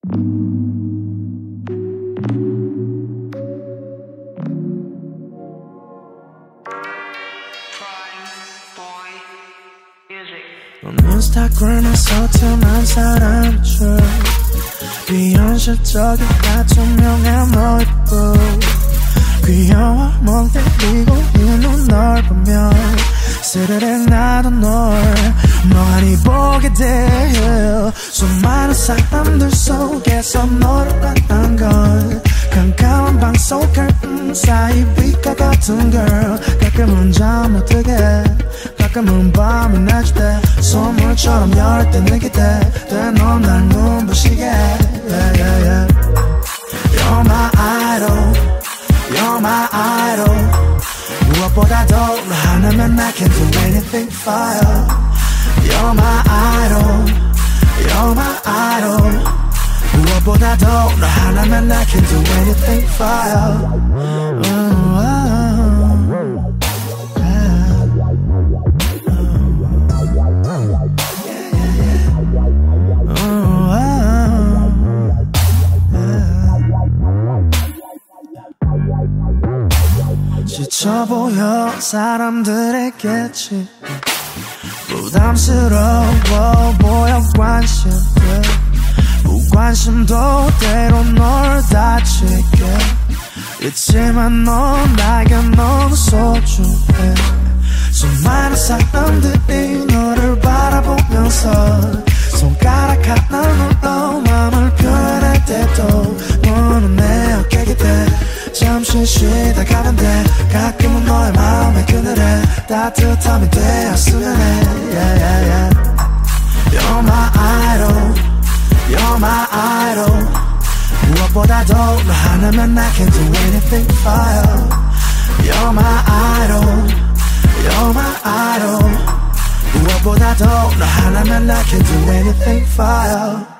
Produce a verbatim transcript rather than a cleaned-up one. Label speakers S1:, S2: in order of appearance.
S1: 인스타그램에서 틈한 사람들 비현실적이다 투명한 너의 볼 귀여워 멍 때리고 있는 널 보면 스르륵 나도 널 멍하니 보게 돼 수많은 사람들 속에서 너를 봤던 걸 깜깜한 방속 curtain 사이 빛과 같은 girl 가끔은 잠 못 들게 가끔은 밤이 낮을 때 선물처럼 열을 때 느낄 때 넌 날 눈부시게 yeah, yeah, yeah. You're my idol You're my idol 무엇보다도 너 하나면 I can do anything for you You're my idol You're my idol 무엇보다도 너 하나면 I can do anything for you oh, oh. 지쳐 보여 사람들에게지 부담스러워 보여 관심들 무관심도 때로 널 다치게 있지만 넌 나에게 너무 소중해 수많은 사람들이 너를 바라보면서 손가락 하나 눌러 맘을 표현할 때도 너는 내 어깨 곁에 잠시 쉬다 가는데 가끔은 너의 마음의 그늘에 따뜻함이 되었으면 해 yeah, yeah, yeah. You're my idol You're my idol 무엇보다도 너 하나면 I can do anything for you You're my idol You're my idol 무엇보다도 너 하나면 I can do anything for you